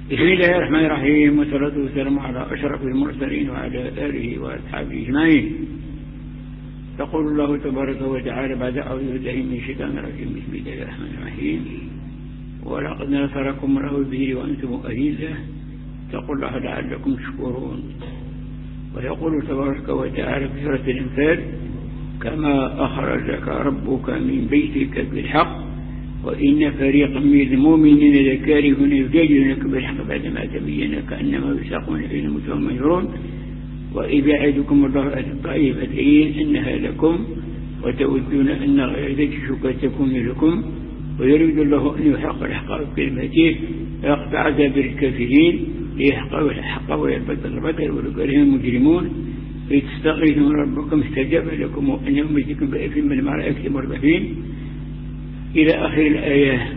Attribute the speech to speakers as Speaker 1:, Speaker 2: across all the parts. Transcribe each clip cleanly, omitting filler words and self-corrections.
Speaker 1: بسم الله الرحمن الرحيم، والصلاة والسلام على أشرف المرسلين وعلى آله وأصحابه أجمعين. يقول الله تبارك وتعالى بعد أعوذ بالله من الشيطان الرجيم، بسم الله الرحمن الرحيم: ولقد نصركم الله به وأنتم أذلة، اتقوا الله لعلكم تشكرون. ويقول تبارك وتعالى في سورة الأنفال: كما أخرجك ربك من بيتك بالحق وإن فريقا من المؤمنين لكارهون يجادلونك بالحق بعدما تبين كأنما يساقون إلى الموت وهم ينظرون. وإذ يعدكم الله الطائفتين إنها لكم وتودون أن غير ذات الشوكة تكون لكم ويريد الله أن يحق الحق بكلمته ويقطع دابر الكافرين ليحقوا الحق ويلبس الباطل ولو كره المجرمون. إذ تستغيثون ربكم استجاب لكم وأن يمسكم بأثم من الملائكة مربحين إلى آخر الآية.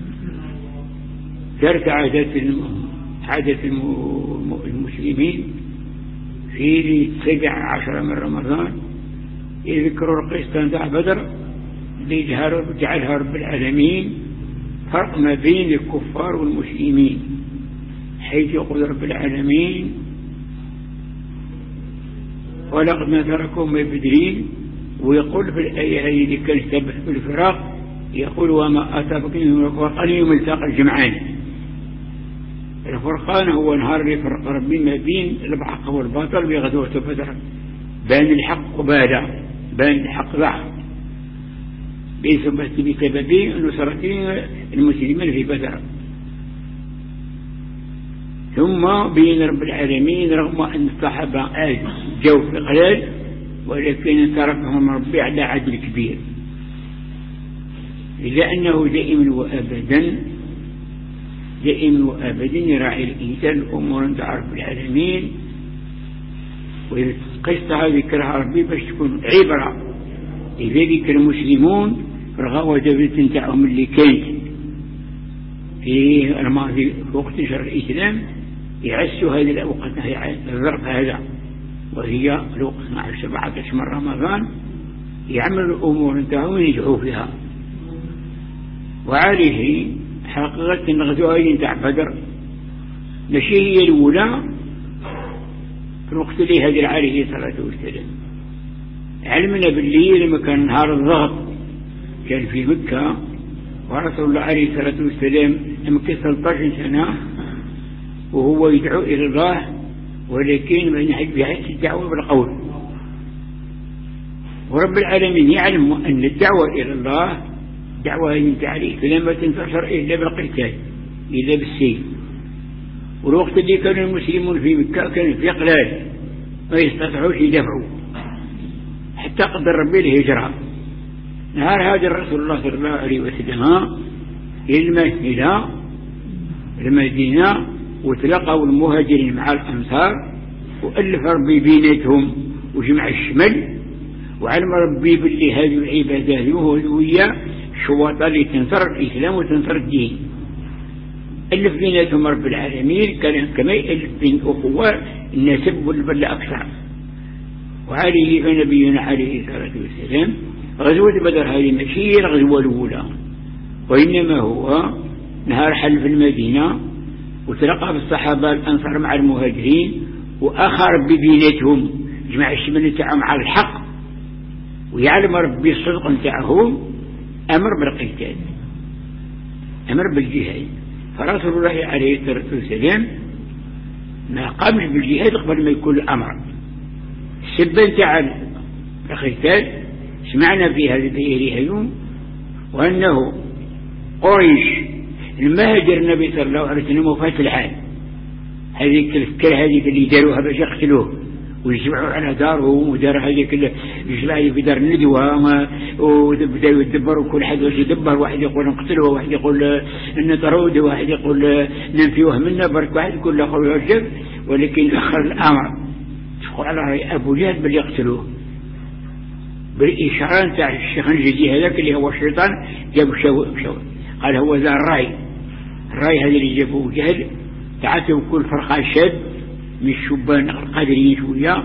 Speaker 1: ترك عادة المسلمين في 17 من رمضان يذكروا القسطان تاع بدر ليجعلها رب العالمين فرق ما بين الكفار والمسلمين، حيث يقول رب العالمين: ولقد نصركم بدرين. ويقول في الآية هذه اللي كان سبب في الفراق، يقول: وما أصابكم من الفرقان يوم التقى الجمعان. الفرقان هو نهار اللي فرق ربي ما بين الحق والباطل بغزوة بدر، بين الحق وبادا، بين الحق ضعف بسبب نصرة المسلمين في بدر. ثم بين رب العالمين رغم أن الصحابة جو في قلال، ولكن تركهم ربي على عدل كبير، لأنه دائما وأبدا يراعي الإنسان الأمور تاع رب العالمين وقصتها ذكرها ربي باش تكون عبرة. لذلك المسلمون رغوا دولة تاعهم اللي كانت في الماضي وقت نشر الإسلام يعسوا هذه الأوقات الظرف هذا، وهي الوقت 17 من رمضان، يعملوا الأمور تاعهم وينجحوا فيها. وعليه حقيقة الغزوة تاع بدر ماشي هي الأولى في الوقت اللي هاجر عليه الصلاة والسلام. علمنا بالليل لما كان نهار الضغط كان في مكة، ورسول الله عليه الصلاة والسلام مكة 13 سنة وهو يدعو إلى الله، ولكن ما يحب يحس الدعوة بالقول. ورب العالمين يعلم أن الدعوة إلى الله دعوة ينتهي عليه، فلما تنتصر إلا بالقتال إلا بالسيف. والوقت اللي كان المسلمون في مكة كان في قلال ما يستطيعوش يدفعوا، حتى قدر ربي الهجرة. نهار هذا الرسول الله صلى الله عليه وسلم إلى المدينة وتلقوا المهاجرين مع الأنصار، وألف ربي بيناتهم وجمع الشمل، وعلم ربي باللي هذه العبادات وهي شواطة اللي تنصر الإسلام وتنصر الدين. ألف بيناتهم رب العالمين كما يألف بين أخوة النسب والبل أكثر. وعليه فنبينا عليه الصلاة والسلام غزوة بدر هذه ماشي الغزوة الأولى، وإنما هو نهار حل في المدينة وتلقى بالصحابة الأنصار مع المهاجرين، وآخر ببيناتهم جمع الشمال تاعهم على الحق، ويعلم ربي الصدق نتاعهم، أمر بالقتال، أمر بالجهاد. فرسول الله عليه الصلاة والسلام ما قامش بالجهاد قبل ما يكون الأمر. السبة نتاع القتال سمعنا في هذه اليوم، وأنه قريش المهاجر النبي صلى الله عليه وسلم وفات الحال، هذه الفكرة هذه اللي داروها باش يقتلوه ويجمعوا على دارهم، ودار هذيك الجماعة في دار الندوة وبداوا يدبروا كل حد واش يدبر، واحد يقول نقتلوه، واحد يقول نطرود، واحد يقول ننفيوه منا، برك واحد يقول له خويا وجب. ولكن أخر الأمر تفقوا على رأي أبو جهل بل يقتلوه بالإشارة تاع الشيخ الجدي هذاك اللي هو الشيطان، جاب شو قال هو ذا الرأي هذا اللي جابوه جهل تعاتوا كل فرقة شاب من الشبان القادرين شوية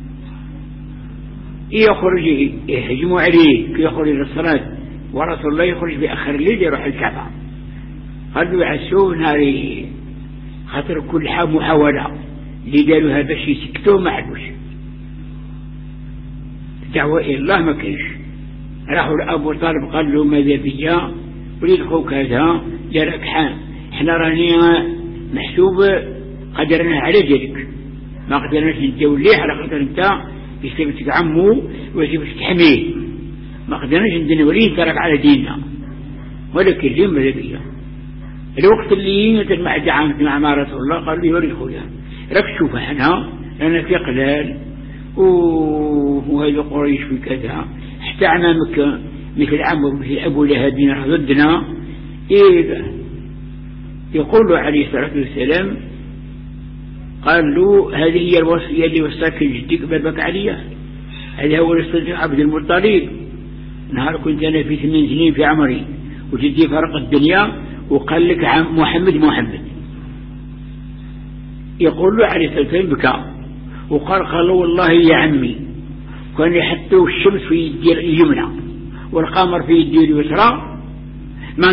Speaker 1: يخرج يهجموا عليه كي يخرج للصلاة، ورسول الله يخرج بآخر الليل يروح الكعبة. قالوا يعسوه نهاري خاطر كل محاولة اللي داروها باش يسكتوه ما عدوش، دعوة إلى الله ما كاينش. راحوا لأبو طالب قال له ماذا بيا وليد خوك هذا جارك حام، احنا راني محسوب قدرنا على ذلك، ما قدرناش نديو ليه على خاطر انت يسيبتك عمو ويسيبتك تحميه، ما قدرناش ندير وليه ترك على ديننا. ولكن اليوم ماذا بيا الوقت اللي المعدة عامت مع رسول الله قال لي وليد خويا راك تشوف احنا لأن في قلال وهذا قريش في كذا، حتى عمامك مثل عمه مثل أبو لهب ضدنا. يقول له عليه الصلاة والسلام قال له هذه هي الوصية اللي وصاك جدك بابك عليا، هذا هو الصديق عبد المطلب. نهار كنت أنا في 8 سنين في عمري وجدي فرق الدنيا وقال لك محمد. يقول له عليه الصلاة والسلام بكى وقال والله يا عمي كان يحطوا الشمس في يدي اليمنى والقمر في يدي اليسرى ما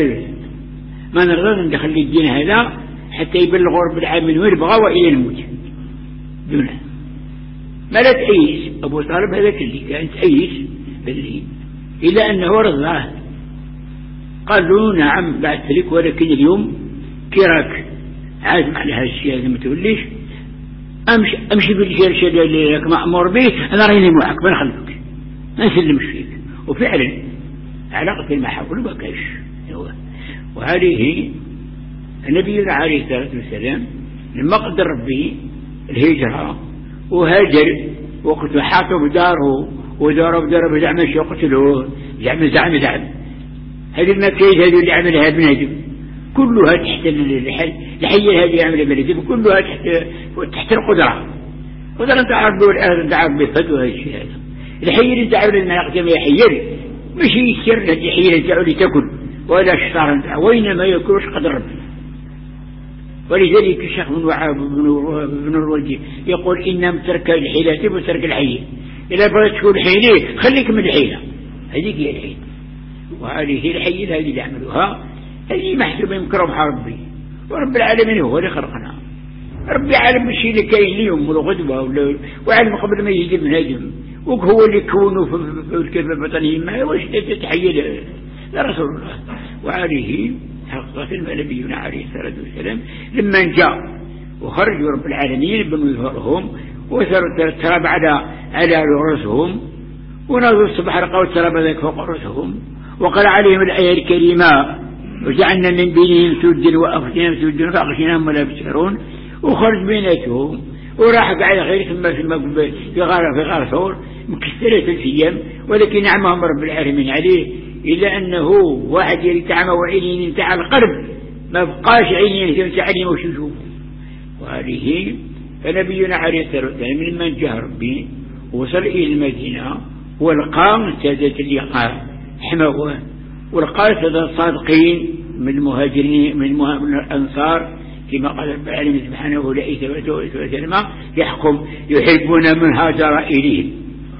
Speaker 1: نرضى ندخل الدين هذا حتى يبلغوا رب العالمين وين بغى وإلى الموت دونه. ما لا تأيس أبو طالب هذا اللي كان تأيس باللي إلا أنه رضاه. قال له نعم بعد لك، ولكن اليوم كراك عازم على هذا الشيء هذا ما توليش امشي بالجيش اللي لك مأمور به، انا راني معك ما نخلفك ما نسلمش فيك. وفعلا علاقة المحاول ما كايش. وهذه النبي عليه الصلاة والسلام لما قدر ربي الهجرة وهاجر وقت حاطه بداره وداره زعما يقتلوه زعم هذه المكايد هذه اللي عملها ابن هدم كلها تحت الحية هذه عملها ابن هدم كلها تحت القدرة تعرف والآن تعرف بفدوها الشيء هذا. الحية اللي تعرف المناقة ما يحير مش يسير الحية اللي تعرف لتكن ولا شطار وإنما يكونش قدر ربي. ولذلك الشيخ بن الولدي يقول إنما ترك الحيلة وترك الحية. إذا بغيت تكون حيلة خليك من الحيلة، هذيك هي الحيلة. وهذه الحيلة هذه اللي عملوها هذه محسوبة مكرمها ربي، ورب العالمين هو اللي خلقنا. ربي عالم الشيء اللي كاين اليوم والغدوة وعلم قبل ما يجي من هجم وهو اللي كونه في الكلمة البطنية ما واش تتحيل لرسول الله. وعليه حقق نبينا عليه الصلاة والسلام لما جاء وخرجوا رب العالمين بنوا ظهرهم وثروا التراب على رؤوسهم ونظروا الصبح رقوا التراب ذاك فوق رؤوسهم وقال عليهم الآية الكريمة وجعلنا من بينهم سدا وأخذناهم سدا فأغشيناهم ولا يبصرون. وخرج بيناتهم وراح قاعد غير ثم في غار ثور مكسرة 3 أيام، ولكن نعمهم رب العالمين عليه إلا أنه واحد يتعمى وعينين ينتع القلب ما بقاش عينين يتعلم وش يشوف. وهذه فنبينا عليه الصلاة والسلام من من جاء ربي وصل إلى المدينة والقام السادة اللي قام حموه والقال السادة الصادقين من المهاجرين من الأنصار كما قال رب العالمين سبحانه لئيس وسلم يحكم يحبون من هاجر إليهم.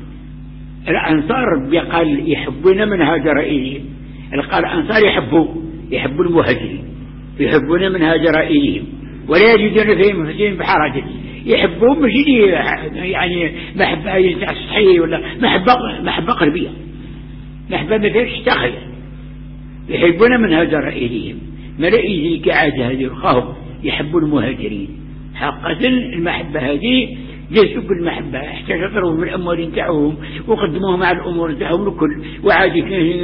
Speaker 1: الأنصار ربي قال يحبون من هاجر إليهم، قال الأنصار يحبوا المهاجرين يحبون من هاجر إليهم ولا يجدون فيهم أنفسهم بحرج يحبون مش يعني محبة سطحية ولا محبة قلبية، محبة ما فيش تخيل. يحبون من هاجر إليهم ملائكة كعادة هذه الخوف يحبوا المهاجرين حقا. المحبة هذه جسوا بالمحبة احتشطروا من الأموال نتاعهم وقدموهم على الأمور نتاعهم الكل. وعادي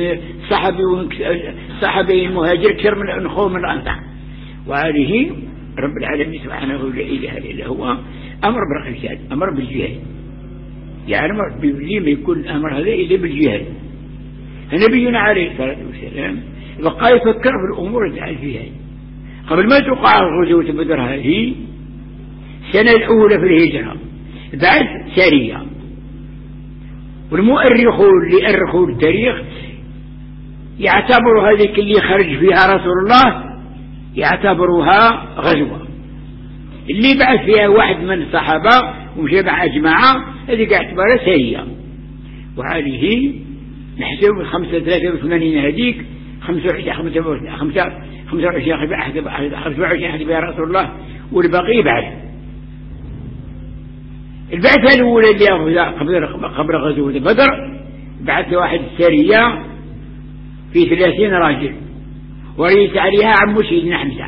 Speaker 1: صحابي المهاجر كثير من الأخوة من الأنصار. وهذه رب العالمين سبحانه لا إله إلا هو أمر بالقتال أمر بالجهاد، يعني أمر ما يكون الأمر هذا إلا بالجهاد. نبينا عليه الصلاة والسلام بقى يفكر في الأمور نتاع الجهاد قبل ما توقع غزوة بدر. هذه السنة الأولى في الهجرة بعد سارية، والمؤرخون اللي أرخوا التاريخ يعتبروا هذه اللي خرج فيها رسول الله يعتبروها غزوة، اللي بعث فيها واحد من الصحابة ومشي مع جماعة هذه يعتبرها سارية. وهذه نحسب 85 هذيك 25 حدب يا رسول الله، والبقي بعد. البعثة الأولى اللي قبل غزوة بدر بعث واحد السرية في 30 راجل، ورئيس عليها عمو سيدنا حمزة،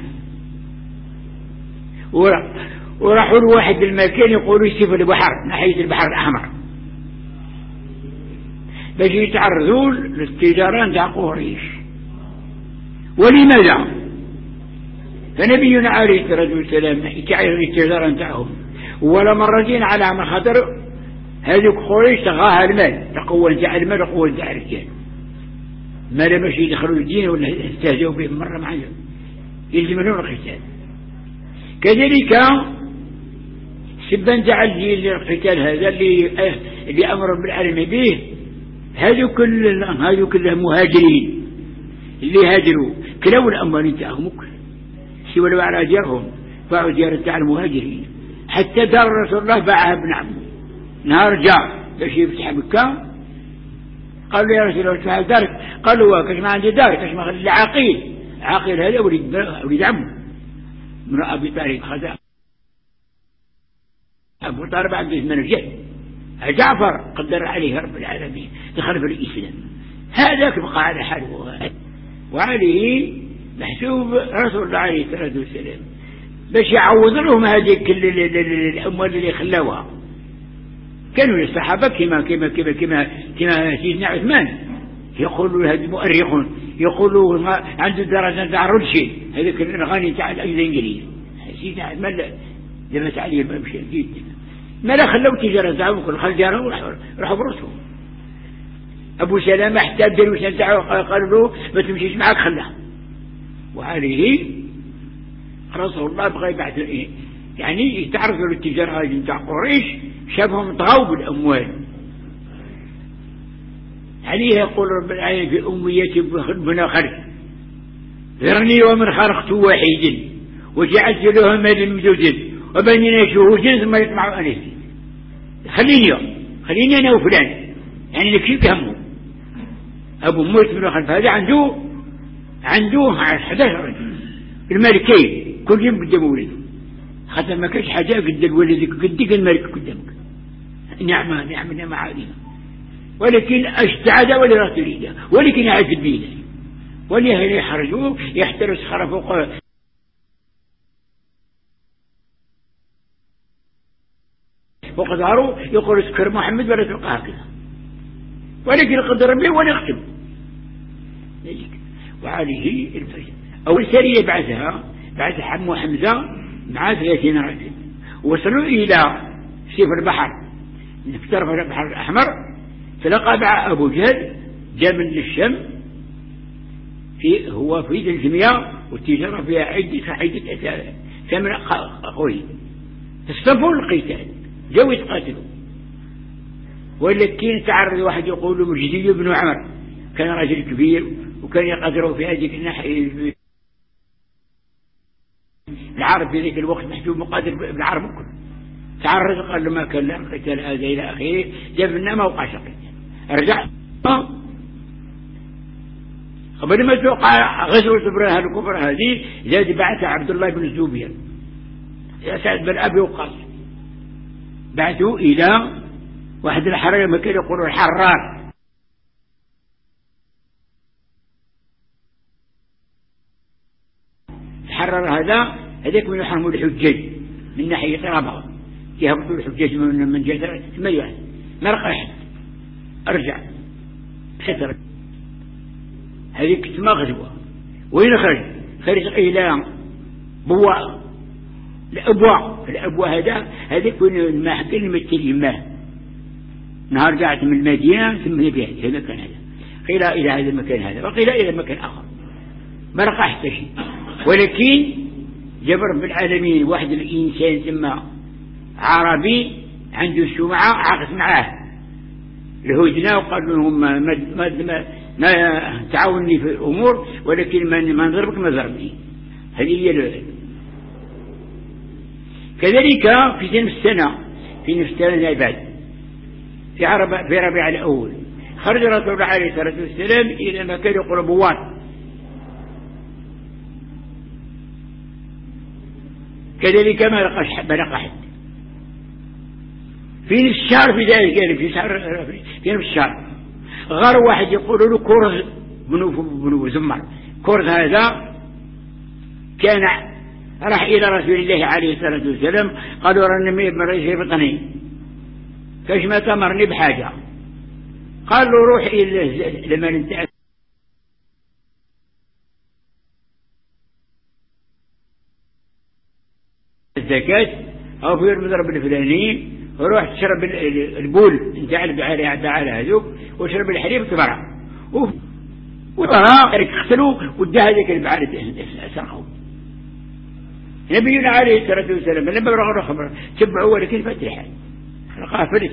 Speaker 1: وراحوا لواحد المكان يقولوا يسيف البحر ناحية البحر الأحمر باش يتعرضوا للتجارة نتاع قريش. ولماذا؟ فنبينا عليه الصلاة والسلام يتعرض التجارة نتاعهم ولا مرتين على عمل خاطر هذوك قريش تغاها المال، تقوى نتاع المال وقوة نتاع الرجال، ما لا باش يدخلوا الدين ولا يستهزئوا بهم مرة معهم، يلزم لهم القتال. كذلك سبا نتاع القتال هذا اللي أمر بالعالم به، هذو كلهم مهاجرين اللي هاجروا كلاو الأموال نتاعهم سوى لو على ديارهم، باعوا ديار نتاع المهاجرين، حتى دار رسول الله باعها ابن عمه. نهار جاء باش يفتح مكة قالوا يا رسول الله افتح دارك، قالوا كاش ما عندي دارك، كاش ما خلي عقيل هذا ولد عمه من أبي طالب، خذا أبو طالب عنده 8 رجال، جعفر قدر عليه رب العالمين دخل في الإسلام، هذاك بقى على حاله، وعليه محسوب رسول الله عليه الصلاة والسلام باش يعوض لهم هذيك الأموال اللي خلاوها. كانوا الصحابة كما سيدنا عثمان يقولوا هذا مؤرخون يقولوا عنده درجة نتاع رشي، هذاك الغني تاع الإنجليز. سيدنا عثمان دمت عليه بمشي جدا، ما لا خلوا تجارة تاعهم كل خل ديارهم وراحوا برسهم. أبو سلامة حتى الدرويش نتاعه قالوا له ما تمشيش معك خلها. وعليه رسول الله بغى يبعث يعني يتعرضوا للتجارة نتاع قريش، شافهم طغوا بالأموال. عليه يقول رب العالمين في أميتي بنا خلف ذرني ومن خلقت واحد وجعلت له مالا ممدودا وبنينا شهودا ثم يطمع أن يزيد. خليني أنا وفلان، يعني نكشف همه. أبو موت بن خلف هذا عنده 11 رجل الملكين كل يوم قدام ولده، حتى ما كانش حاجة قد الولد قدك الملك قدامك. نعمة عظيمة، ولكن أشتعد ولا تريده، ولكن عز بيده ولا يحرجوه يحترس خرف وقد ظهروا يقول اسكر محمد ولا تلقى هكذا، ولكن قدر ربي ولا يختم. وعليه الفجر أول سرية بعث حمو حمزة مع 30 رجل، وصلوا إلى سيف البحر في طرف البحر الأحمر، تلقى مع أبو جهل جاء من الشام هو في الجميع والتجارة فيها عدة ثمن قوي، فاصطفوا القتال جاءوا يتقاتلوا. ولكن تعرض واحد يقول مجدي بن عمر، كان رجل كبير وكان يقدره في هذه الناحية العرب في ذلك الوقت محسوب مقاتل بالعرب كله. تعرض قال له ما كان لا قتال هذا إلى أخيه، جاب لنا ما وقعش قتال. رجع قبل ما توقع غزوة برهان الكفر هذه زاد بعث عبد الله بن الزبير يا سعد بن أبي وقاص، بعثوا إلى واحد الحرير مكان يقولوا الحرار. الحرار هذاك من يحرموا الحجاج من ناحية رابغة، يهبطوا الحجاج من جهة ما يوحد مرق أحد أرجع ستر. هذيك تسمى غزوة. وين خرج إلى بواء الأبواء هذيك وين الماء حتى المتل الماء نهار قاعد من المدينة ثم نبيت هذا كان هذا قيل إلى هذا المكان هذا وقيل إلى مكان آخر ما رقى حتى شيء. ولكن جبر بالعالمين واحد الإنسان ثم عربي عنده السمعة عقد معاه الهدنة وقال لهم ما تعاونني في الأمور ولكن ما نضربك ما ضربني. هذه هي كذلك في نفس السنة بعد في ربيع الأول خرج رسول الله عليه الصلاة والسلام إلى مكان يقول بوات كذلك ما لقى أحد في نفس الشهر، في ذلك يعني في نفس الشهر غار واحد يقول له كرز بنو زمر. كرز هذا كان راح إلى رسول الله عليه الصلاة والسلام، قالوا راني مريض في بطني، كاش ما تمرني بحاجة. قال له روح إلى لما ننتهي الزكاة أو في المضرب الفلاني، روح تشرب البول نتاع البعالة هذوك وشرب الحليب تبرع وبرا اغسلوا ودى هذيك البعالة سرقوا. نبينا عليه الصلاة والسلام لما رغوا خبر تبعوا ولكن فتح لقاه فلت.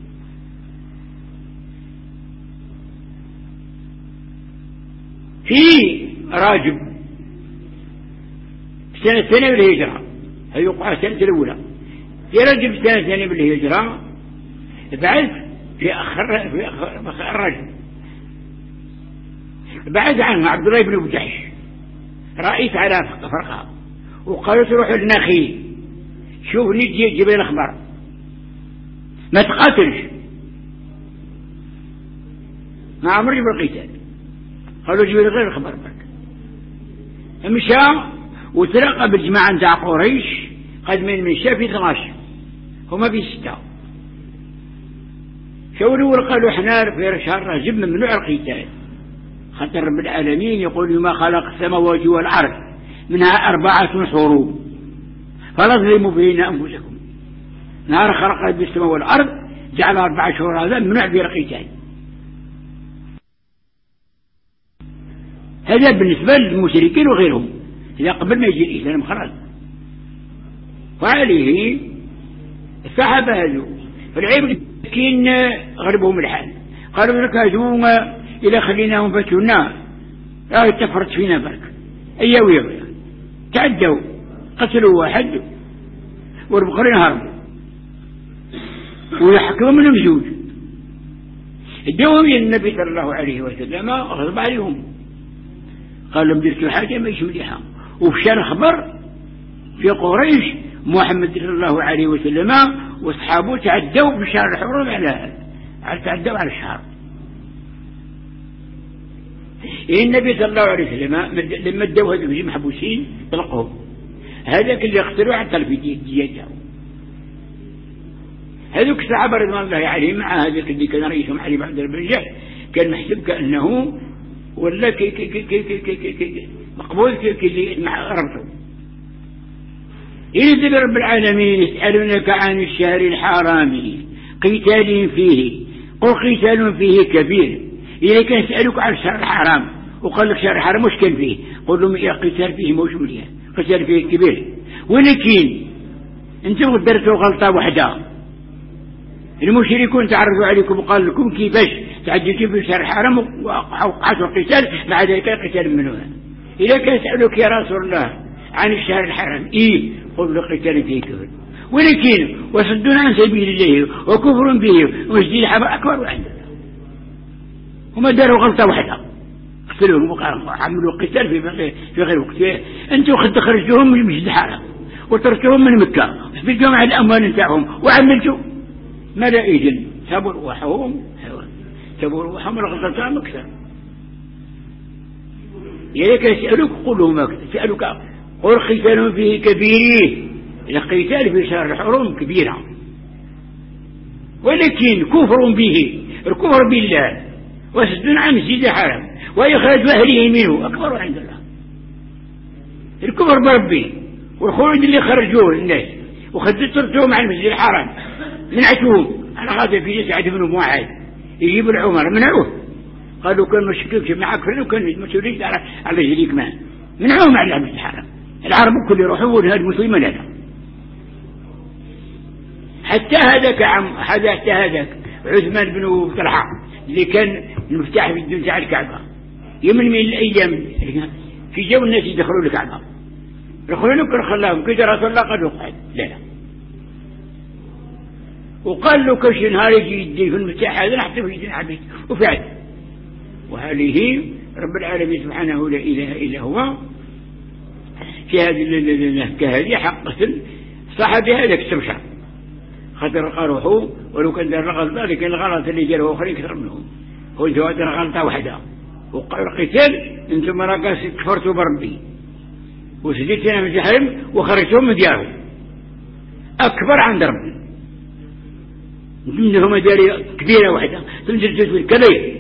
Speaker 1: في راجب سنة 2 بالهجرة، هيوقع السنة الأولى في رجب سنة 2 بالهجرة، بعث في الرجب بعث عنه عبد الله بن بجحش رئيس على فرقها، وقالوا تروحوا للنخيل شوف نجي جيب لنا اخبار ما تقاتلش، ما عمري بالقتال. قالوا جيب لنا غير الخبر برك. مشى وتلقى بالجماعة نتاع قريش قد من شاف في 12 هما في 6. شاوروا قالوا احنا في شهر رجب ممنوع القتال، خاطر رب العالمين يقول ما خلق السماوات والأرض منها 4 حروب فلا تظلموا بين أنفسكم. نهار خلق السماء والأرض جعل 4 شهور، هذا ممنوع في القتال. هذا بالنسبة للمشركين وغيرهم، إذا قبل ما يجي الإسلام خلاص. وعليه الصحابة هذو فالعيب كين غربهم الحال، قالوا لك هذو إذا خليناهم فتونا تفرط فينا برك أيوة تعدوا قتلوا واحد والبقرين هربوا ويحكموا منهم زوج. الدوام النبي صلى الله عليه وسلم غضب عليهم، قال لهم درتوا حاجة ما يشملها. وفشان خبر في قريش محمد صلى الله عليه وسلم واصحابه تعدوا بشهر الحرم تعدوا على الشهر. النبي صلى الله عليه وسلم لما ادوا هذول محبوسين طلقهم، هذاك اللي اختروا حتى الفدية هذوك الصحابة رضوان الله عليهم مع هذاك اللي كان رئيسهم علي بن عبد الرجال كان محسوب كأنه ولا كي مقبول كي ربطه. إذا رب العالمين يسألونك عن الشهر الحرام قتال فيه قل قتال فيه كبير. إذا كان يسألوك عن الشهر الحرام وقال لك شهر الحرام مش كان فيه، قل لهم قتال فيه موجود، قتال فيه كبير. ولكن انتم درتوا غلطة واحدة، المشركون تعرضوا عليكم وقال لكم كيفاش تعديتوا في الشهر الحرام وقعتوا القتال، مع ذلك قتال من هنا. إذا كان يسألوك يا رسول الله عن الشهر الحرام قل له قتال فيه كبير، ولكن وصدون عن سبيل الله وكفر به ومسجد الحرام أكبر عند الله. هما داروا غلطة واحدة، قتلوهم وعملوا قتال في غير وقت. انتم خرجتوهم من المسجد الحرام وتركتوهم من مكة وسبيتوهم على الأموال نتاعهم وعملتوا ماذا إذن سابوا روحهم الغلطة أكثر. إذا كان يسألوك قل لهم هكذا، يسألوك قل قتال فيه كبير، القتال في شهر الحرم كبيرة، ولكن كفر به الكفر بالله وسدون عن مسجد الحرام وإخراج أهله منه أكبر عند الله. الكفر بربي والخروج اللي خرجوه الناس وخدتهم عن المسجد الحرام منعتوهم على هذا في جسد بن معاذ يجيب العمر منعوه، قالوا كان مشكلك معك فلان وكان مسؤولين على جريك ما منعوهم على المسجد الحرام. العرب كل يروحوا وهذا المسلمين هذا حتى هذاك هذاك عثمان بن طلحة اللي كان المفتاح في الدنيا تاع الكعبة يوم من الأيام في جو الناس يدخلوا الكعبة يدخلوا لك خلاهم كذا رسول الله قد وقعد لا وقال له كش نهار يجي يدي في المفتاح هذا نحطه في يدين عبيد وفعل. وهذه رب العالمين سبحانه لا إله إلا هو في هذه النهكة هذه حق قتل صاحب هذاك السبشع خاطر قالوا ولو كان دار الغلطة لكن الغلط اللي جاء آخرين كثر منهم هو انتوا دار غلطة واحدة وقتل انتم راكاس كفرتوا بربي وسجدتنا من جهنم وخرجتهم من ديارهم أكبر عند ربي منهم داري كبيرة واحدة تنزل جزء الكبير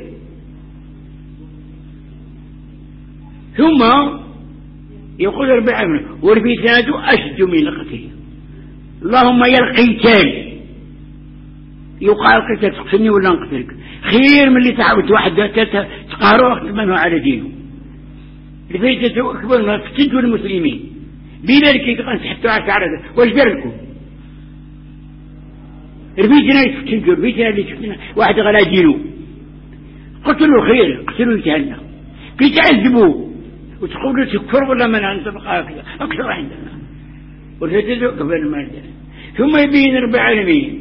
Speaker 1: ثم يقول رب العالمين والفتنة أشد من القتل اللهم يلقيتان يقال قتل تقتلني ولا نقتلك خير من اللي تعبت واحد تقهروه منه على دينه الفتنة أكبر من فتنة المسلمين بذلك يتقنس حتى عشر واش دارلكم الفتنة يفتنوا الفتنة اللي تفتنا واحد غلا دينه قتلوا الخير قتلوا جهنم كي تعذبوا وتقولوا تكفر ولا من أنت بقى أكثر عندنا والفتنة قبل ما عندنا ثم يبين رب العالمين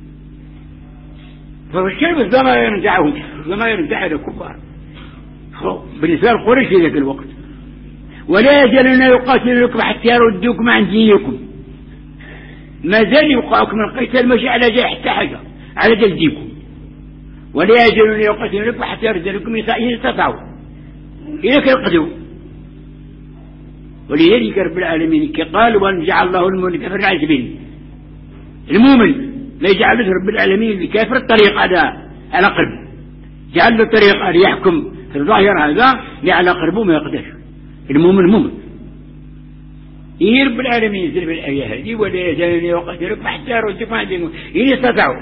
Speaker 1: فالشرب الضمائر يرجعهم الضمائر يرجع الكفار بالنسبة لقريش في ذاك الوقت ولا يزالون يقاتلونكم حتى يردوكم عن دينكم ما زال يوقعكم القتال ماشي على جاي حتى حاجة على جلدكم ولا يزالون يقاتلونكم حتى يردوكم إن استطاعوا إلى كالقدو ولذلك رب العالمين قال وأن جعل الله المؤمن كفر العزبين المؤمن لا يجعل رب العالمين الكافر الطريق هذا على قلب جعل له طريق أن يحكم في الظاهر هذا على قلبه ما يقدر المؤمن مؤمن رب العالمين ينزل في الآية هذه ولا يزالون يقاتلونكم حتى يردوكم عن دينكم إن استطاعوا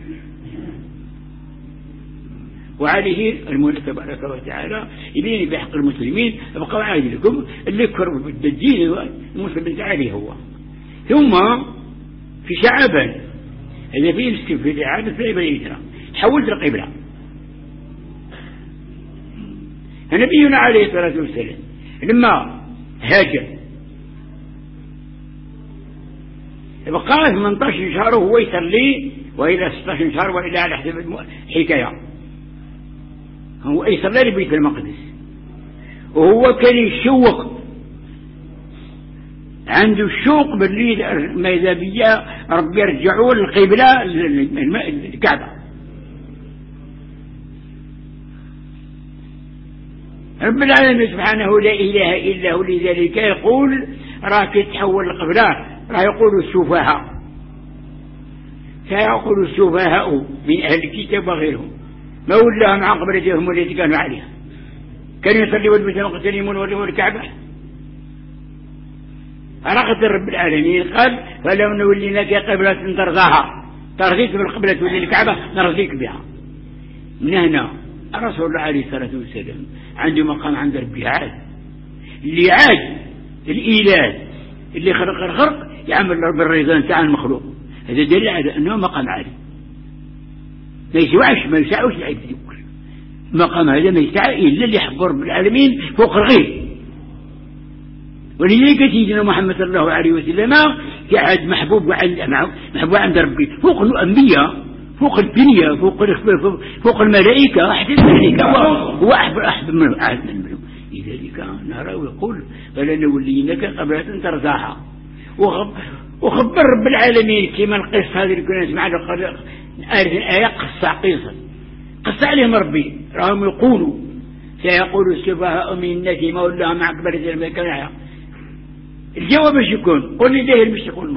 Speaker 1: وعليه المولى تبارك وتعالى يبين بحق المسلمين ابقوا عاجلكم اللي يكفروا بالدين المسلم تعالي هو ثم في شعبان هذا فيه مسكين في الإعادة في العبادة تحولت القبلة نبينا عليه الصلاة والسلام لما هاجر بقى 18 شهر وهو يصلي وإلى 16 شهر وإلى على حسب الحكاية هو يصلي لبيت المقدس وهو كان يشوق عنده الشوق بالليل ما إذا بيا ربي يرجعوا للقبلة الكعبة رب العالمين سبحانه لا إله إلا هو لذلك يقول راك تحول القبلة راح يقول السفهاء سيقول السفهاء من أهل الكتاب وغيرهم ما ولاهم عن قبلتهم التي كانوا عليها كانوا يصلوا البيت المقدس يمون الكعبة أرغت رب العالمين قال فلو نوليناك قبلة ترضاها ترضيك بالقبلة تولي الكعبة نرضيك بها من هنا الرسول الله عليه الصلاة والسلام عنده مقام عند ربي عاد اللي عاد الإله اللي خلق الخلق يعمل بالرضا تاع المخلوق هذا دليل على أنه مقام عالي ما يسعوش العبد يذكر مقام هذا ما يسعى إلا اللي يحب رب العالمين فوق الغير ولذلك سيدنا محمد صلى الله عليه وسلم قاعد محبوب عند ربي فوق الأنبياء فوق الدنيا فوق الملائكة أحد الملائكة هو أحب منه لذلك نرى ويقول فلنولينك قبلة ترضاها وخبر رب العالمين كما القصة هذه اللي كنا نسمع الآية قصة عليهم ربي راهم يقولوا سيقول السفهاء من الناس ما ولاهم مع قبلة الملائكة الجواب ايش يكون قل لي ليه باش يكون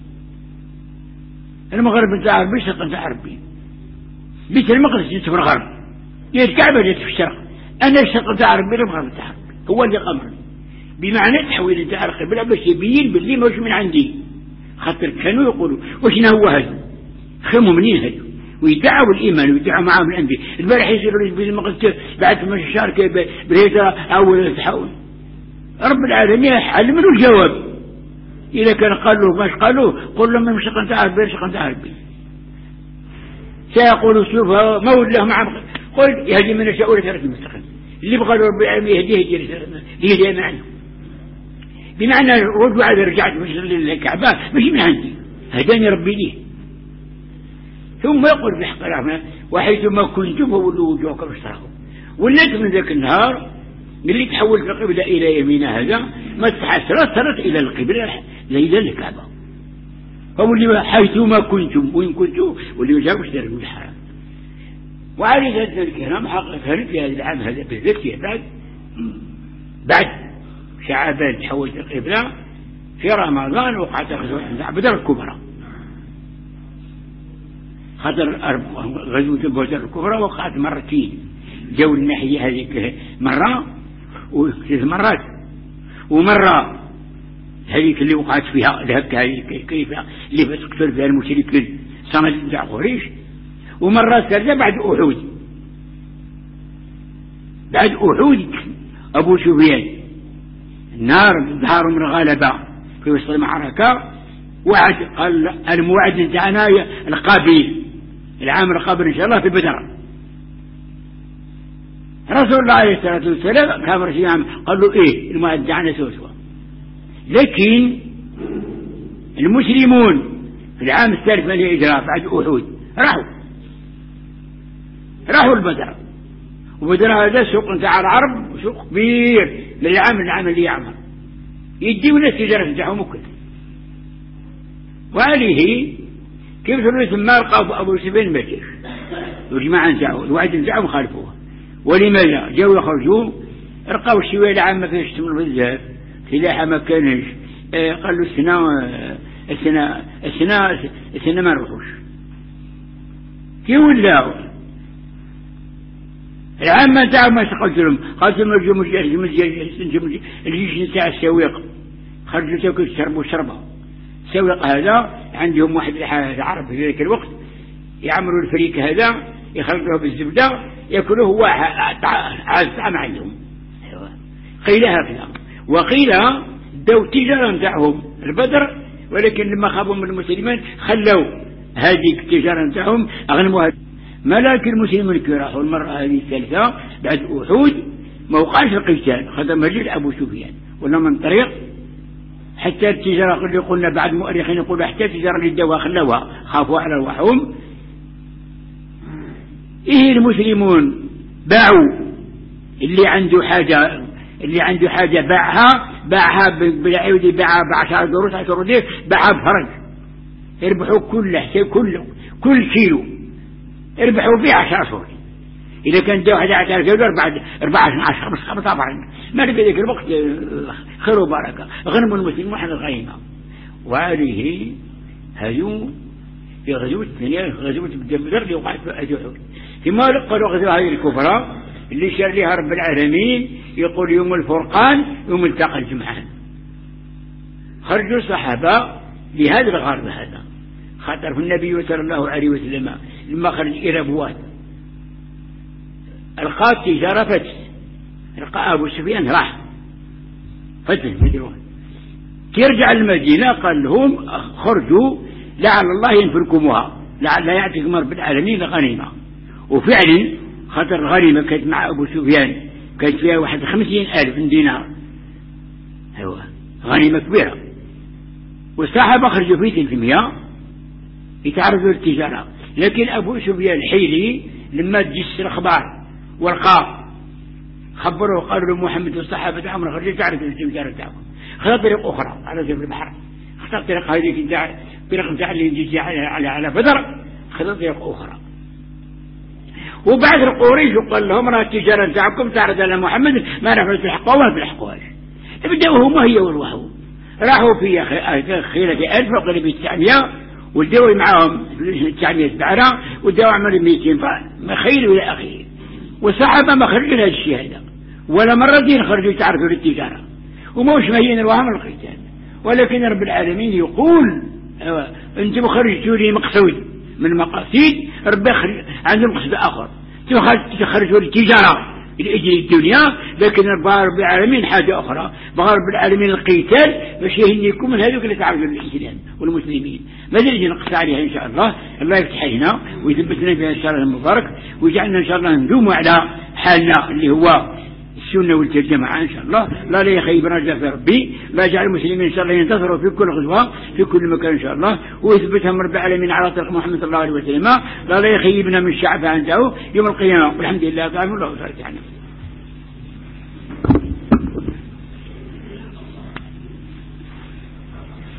Speaker 1: المغرب نتاع عربي شرق نتاع عربي بيت المقدس جيت في الغرب هي الكعبة جيت في الشرق انا الشرق نتاع عربي المغرب نتاع عربي هو اللي قمر بمعنى تحويل نتاع القبلة باش يبين باللي ماهوش من عندي خاطر كانوا يقولوا وشنا هو هذا خموا منين هذا ويدعوا الإيمان ويدعوا معهم الأنبياء البارح يصيروا بيت المقدس بعد ما شهر بالهجرة أول تحول رب العالمين حل منه الجواب إذا كان قالوا ماش قالوا قل لهم مش قنت عربي مش قنت عربي سيقول السفهاء ما ولاهم عم قل يهدي من يشاء إلى صراط المستقيم اللي بغى رب العالمين يهديه معنا بمعنى رجوع على رجعت مش للكعبة مش من عندي هداني ربي ليه ثم يقول بحق الرحمن وحيثما كنتم فولوا وجوهكم اشتركوا وليت من ذاك النهار اللي تحولت القبلة إلى يمين هذا ما تحسرت إلى القبلة إلى الكعبة. هم اللي حيثما كنتم وإن كنتم واللي ما جابوش درجوا الحرام. وعلي ذات الكرام حقق في هذا العام هذا بالذات بعد شعبان تحولت القبلة في رمضان وقعت غزوة بدر الكبرى. غزوة بدر الكبرى وقعت مرتين، جو الناحية هذه مرة وثلاث مرات، ومرة هذيك اللي وقعت فيها ذهبت هذه كيف اللي تقتل فيها المشركين صمد بتاع قريش، ومرة ثالثة بعد أحد. بعد أحد أبو سفيان النار ظهر من الغلبة في وسط المعركة، وعد قال الموعد نتاعنا القابل العام القابل إن شاء الله في بدر. رسول الله عليه الصلاة والسلام كان رسول قال له إيه الموعد نتاعنا سوسوا. لكن المسلمون في العام الثالث من الهجرة بعد أحد راحوا البدر، وبدر هذا سوق نتاع العرب وسوق كبير للعام اللي يعمر يديوا الناس التجارة نتاعهم وكذا. وعليه كيف تقول ثم لقى أبو سفيان ما جاش والجماعة نتاعو الوعد نتاعهم خالفوها. ولماذا جاوا يخرجوا رقاو الشوية العامة فيها يشتموا بالذهب سلاحة ما كانش. قالوا السنة ما نروحوش. كي ولاو العامة نتاعهم ما قلت لهم الجيش نتاع السويق خرجوا تاكل يشربوا شربة. السويق هذا عندهم واحد العرب في ذلك الوقت يعملوا الفريك هذا يخلطوه بالزبدة يأكلوه هو طعام عندهم. قيل هكذا. وقيل دو التجارة نتاعهم البدر، ولكن لما خافوا من المسلمين خلوا هذه التجارة نتاعهم أغنموها. ملاك المسلمين كي راحوا المرة هذه الثالثة بعد أحد ما وقعش القتال، خذ مجيء أبو سفيان ولا من طريق حتى التجارة اللي قلنا بعد مؤرخين يقولوا حتى التجارة اللي دوا خلوها خافوا على أرواحهم. إيه المسلمون باعوا اللي عنده حاجة باعها بالعيود باعها ب10 قروش 10 قروش باعها بفرج يربحوا كل كيلو يربحوا فيه 10 أشهر. إذا كان ده 11 كيلو 14 15 ما لقى ذلك الوقت خير وبركة غنموا المسلمين وحنا الغيمة. وعليه هذو في غزوة الثانية غزوة بدر اللي وقعت في أحد. ثم قالوا غزوة هذه الكبرى اللي شار لها رب العالمين يقول يوم الفرقان يوم التقى الجمعان. خرجوا الصحابة لهذا الغرب هذا خاطر في النبي صلى الله عليه وسلم لما خرج إلى بواد القى التجارة فتح، القى أبو سفيان راح فتح مدينة ترجع المدينة قال لهم خرجوا لعل الله ينفركمها لعل يعطيكم رب العالمين غنيمة. وفعلا خاطر الغنيمة كانت مع أبو سفيان كانت فيها 51,000 دينار. أيوة غنيمة كبيرة. والصحابة خرجوا في 300 يتعرضوا للتجارة. لكن أبو سفيان الحيلي لما تجس الأخبار والقاء خبروا قالوا محمد والصحابة عمر خرجوا تعرضوا للتجارة تاعكم. خذ طريق أخرى على جبل البحر، خذ طريق هذه طريق نتاع اللي يجي على بدر، خذ طريق أخرى. وبعد القريش وقال لهم راه التجارة نتاعكم تعرض على محمد ما نفعل في الحقوة ولا في الحقواش. بدأوا هم هي والوحو راحوا في خيلة 1000 وقال ب 900 والدواء معهم 900 بعرة والدواء عمل 200 ما خير ولا أخير. والصحابة ما خرجوا هذا الشيء هذا ولا مرتين خرجوا يتعرضوا للتجارة وموش مهين الوهم القتال. ولكن رب العالمين يقول انتم خرجتوا لي مقصود من مقاصد ربي عندهم مقصد آخر تخرجوا للتجارة لأجل الدنيا. لكن رب العالمين حاجة أخرى بغى رب العالمين القتال باش يهنيكم من هذوك اللي تعرضوا للإسلام والمسلمين. ماذا نجي نقص عليها إن شاء الله. الله يفتح علينا ويثبتنا فيها إن شاء الله المبارك ويجعلنا إن شاء الله ندوم على حالنا اللي هو السنة والجماعة إن شاء الله. لا يخيب رجاء في ربي، لا يجعل المسلمين إن شاء الله ينتصروا في كل غزوة في كل مكان إن شاء الله، ويثبتهم رب العالمين على طريق محمد صلى الله عليه وسلم. لا يخيبنا من الشعب عنده يوم القيامة. والحمد لله تعالى الله تعالى.